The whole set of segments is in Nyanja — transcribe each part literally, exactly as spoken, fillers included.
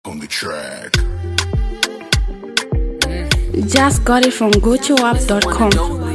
on the track. Just got it from go to app dot com.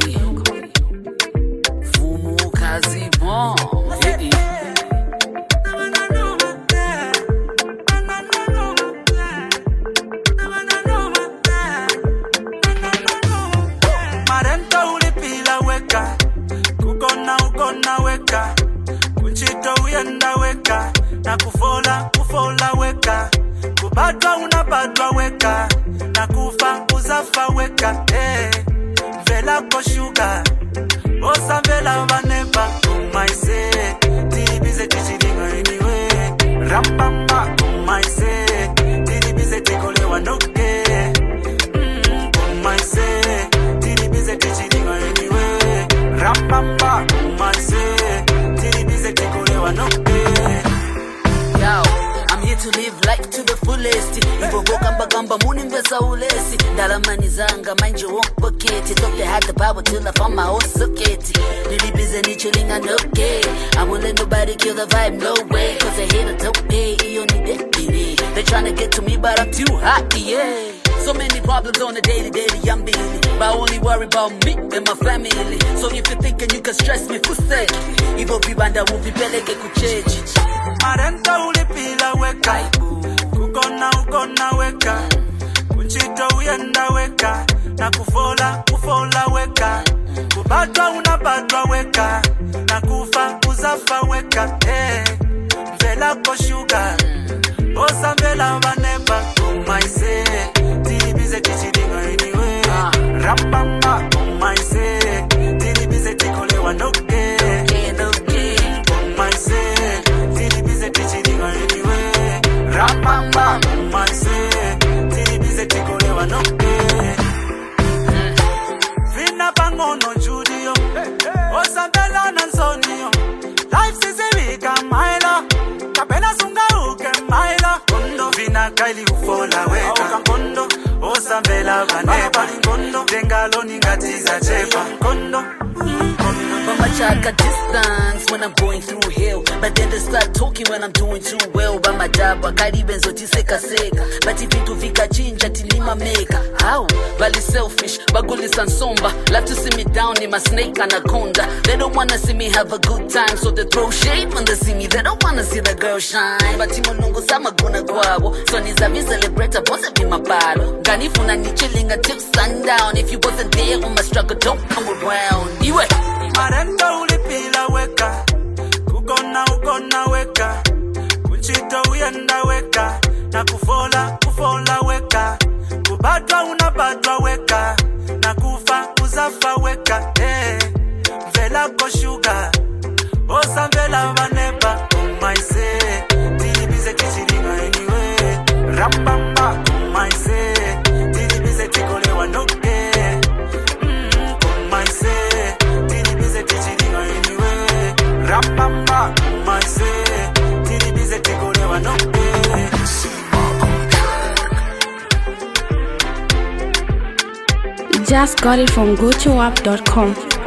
Marento ulipila weka, kukona ukona weka, kuchito uyenda weka, na kufola kufola weka, kubatwa unapatwa weka, na kufa uzafa weka, eh, vela koshuka, osa vela vanepa, umaise, tilibize tichiringa anyway, rambamba, umaise, tilibize tikole wanoke, mm, umaise, tilibize tichiringa anyway, rambamba, umaise, tilibize tikole wanoke. Yo, I'm here to live life to the fullest. Ivogo kamba kamba muni mbesa ulesi. Dalamani zanga mind your own pocket. Thought they had the power till I found my own socket. Really busy ni chilling and okay. I won't let nobody kill the vibe, no way. Cause I hate a dope pay, you need that. They tryna get to me but I'm too hot, yeah. So many problems on a daily, daily, I'm busy. But I only worry about me and my family. So if you're thinking you can stress me for sake, Ivo vibanda uvipeleke kuchechi. Marenta ulipila weka, kukona ukona weka, kuchito uyenda weka, na kufola kufola weka, kubatwa unapatwa weka, na kufa uzafa weka, eh, vela koshuka, osa vela vanepa, umaise, tilibize tichiringa anyway, rambamba, umaise, tilibize tikole wanoke, umaise, tilibize tichiringa anyway, rambamba, umaise, tilibize tikole wanoke. Vina bangono judio, osa vela nansonio, life sizivika maila, kapena sunga uke maila, kondo vina kaili ufola weka, kondo osa vela vanepa, kondo dengalo ningatiza chepa, kondo. Mama chaka distance when I'm going through hell. But then they start talking when I'm doing too well. By my job, wakari benzo tiseka seka. But if you vika chinja tilima meka. How? Bali selfish, baguli sansomba. Love to see me down in my snake anaconda. They don't wanna see me have a good time, so they throw shade when they see me. They don't wanna see the girl shine. But timo nungu sama guna kwabo. So nizavi celebrate a pose be my balo. Ganifuna ni chilling until sundown. If you wasn't there on my struggle, don't come around. Iwe. Marento ulipila weka, kukona ukona weka, kuchito uyenda weka, na kufola kufola weka, kubatwa unapatwa weka, na kufa uzafa weka, eh, vela koshuka, osa vela vanepa, umaise, tilibize tichiringa anyway, rambamba, umaise, tilibize tikole wanoke, mm, umaise, tichiringa anyway, rambamba, umaise, tilibize tikole wanoke. Just got it from go to app dot com.